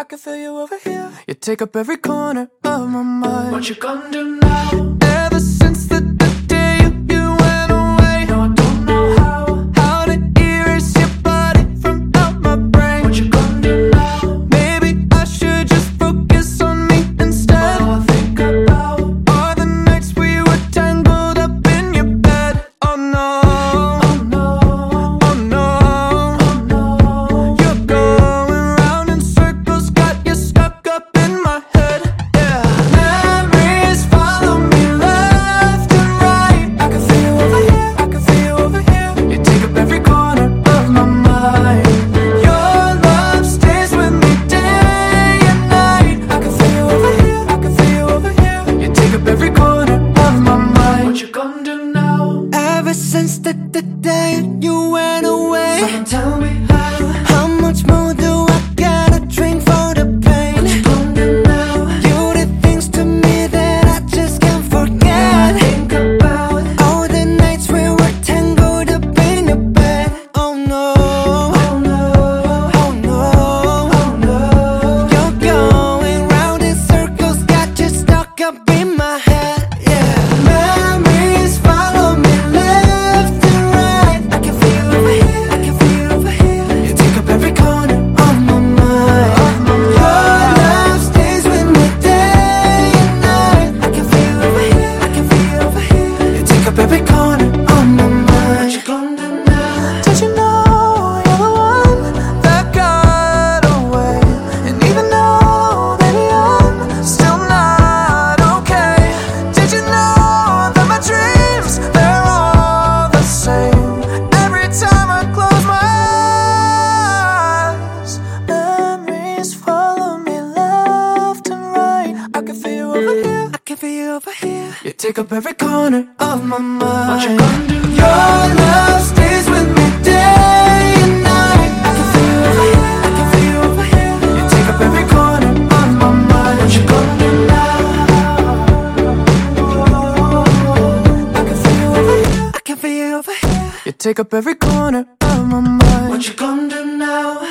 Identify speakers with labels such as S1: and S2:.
S1: can feel you over here. You take up every corner of my mind.
S2: What you gonna do now?
S1: Ever since the day you went away,
S2: No, I don't know
S1: how to erase your body from out my brain.
S2: What you gonna do now?
S1: Maybe I should just focus on me instead.
S2: All I think about
S1: Are the nights we were tangled up in your bed. Oh no,
S2: oh no,
S1: oh no,
S2: oh no.
S1: you're going round in circles, got you stuck up in my head. Yeah, memories follow me left and right. I can feel you over here, I can feel you over here. You take up every corner of my mind. Your love stays with me day and night. I can feel you over here, I can feel you over here. You take up every corner of my mind.
S2: What you gonna do now?
S1: Ever since the day you went away,
S2: Someone tell me
S1: how much more do I gotta drink for the pain?
S2: what you gonna do now?
S1: You did things to me that I just can't forget.
S2: Think about
S1: All the nights we were tangled up in your bed. Oh no,
S2: oh no,
S1: oh no,
S2: oh no.
S1: you're going round in circles, got you stuck up in my head. Yeah, memories follow me left and right. I can feel you over here, I can feel you over here. You take up every corner of my mind. Your love stays with me day and night. I can feel you over here, I can feel you over here. You take up every corner of my
S2: What you
S1: mind.
S2: gonna do now?
S1: Did you know you're the one that got away? And even though, baby, I'm still not okay. Did you know that my dreams, they're all the same? Every time I close my eyes, memories follow me left and right. I can feel you over here, I can feel you over here. You take up every corner of my mind.
S2: What you gonna do?
S1: Your love stays with me day and night. I can feel you over here, I can feel you over here. You take up every corner of my mind.
S2: What you gonna do now?
S1: I can feel you over here, I can feel you over here. You take up every corner of my mind.
S2: What you gonna do now?